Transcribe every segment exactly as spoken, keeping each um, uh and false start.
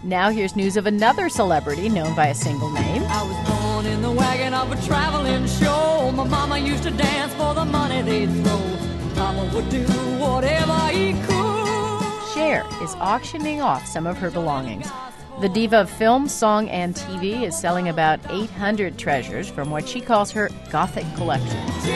Now here's news of another celebrity known by a single name. I was born in the wagon of a traveling show. My mama used to dance for the money they'd throw. Mama would do whatever he could. Cher is auctioning off some of her belongings. The diva of film, song, and T V is selling about eight hundred treasures from what she calls her Gothic collection.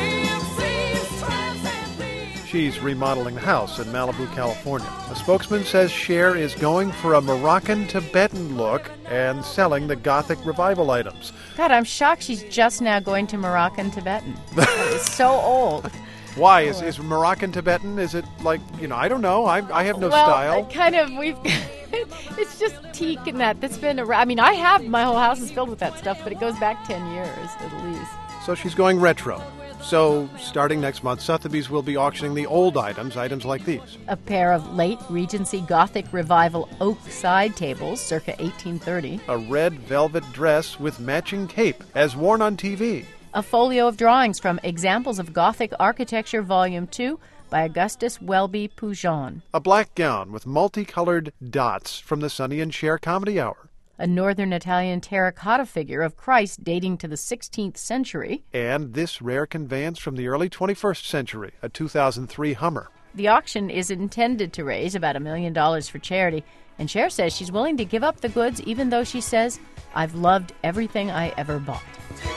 She's remodeling the house in Malibu, California. A spokesman says Cher is going for a Moroccan-Tibetan look and selling the Gothic revival items. God, I'm shocked she's just now going to Moroccan-Tibetan. It's so old. Why? Is, is Moroccan-Tibetan, is it like, you know, I don't know. I, I have no well, style. Well, kind of, we've... It's just teak and that. That's been around. I mean, I have, my whole house is filled with that stuff, but it goes back ten years at least. So she's going retro. So, starting next month, Sotheby's will be auctioning the old items, items like these. A pair of late Regency Gothic Revival oak side tables, circa eighteen thirty. A red velvet dress with matching cape, as worn on T V. A folio of drawings from Examples of Gothic Architecture, Volume two, by Augustus Welby Poujon. A black gown with multicolored dots from the Sonny and Cher Comedy Hour. A northern Italian terracotta figure of Christ dating to the sixteenth century. And this rare conveyance from the early twenty-first century, a two thousand three Hummer. The auction is intended to raise about a million dollars for charity, and Cher says she's willing to give up the goods even though she says, "I've loved everything I ever bought."